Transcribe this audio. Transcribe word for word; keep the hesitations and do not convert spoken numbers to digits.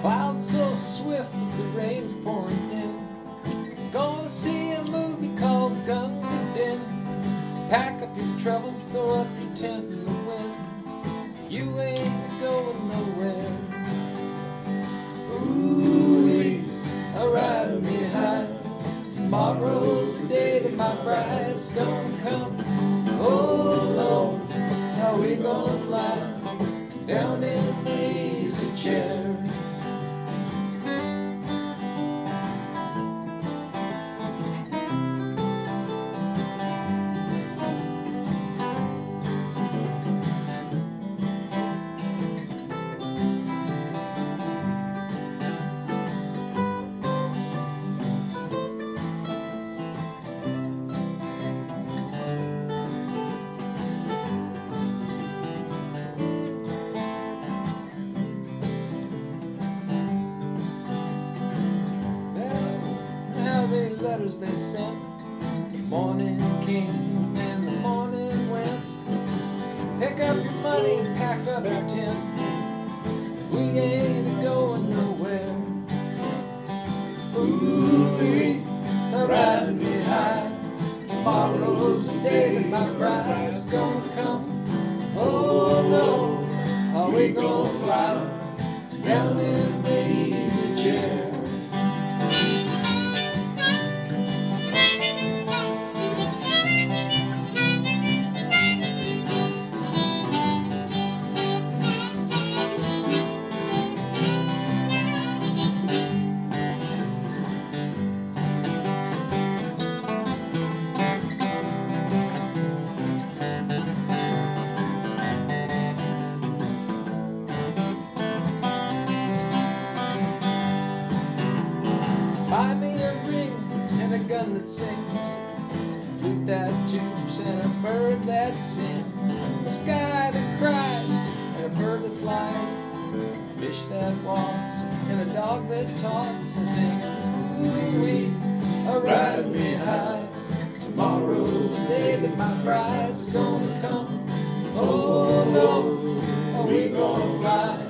Clouds so swift that the rain's pouring in. Gonna see a movie called Gunga Din. Pack up your troubles, throw up your tent in the wind. You ain't going nowhere. Ooh-wee, a ride me high. Tomorrow's the day that my bride's gonna come. Oh Lord, how we gonna fly down in the easy chair. Letters they sent, the morning came and the morning went. Pick up your money and pack up your tent. We ain't going nowhere. Ooh-wee, riding me high. Tomorrow's the day that my bride's gonna come. Oh no, are we gonna fly down in the easy chair? Buy me a ring and a gun that sings, a flute that tunes and a bird that sings, a sky that cries and a bird that flies, a fish that walks and a dog that talks, and singing ooh-wee, a riding me high. Tomorrow's the day that my bride's gonna come. Oh no, are we gonna fly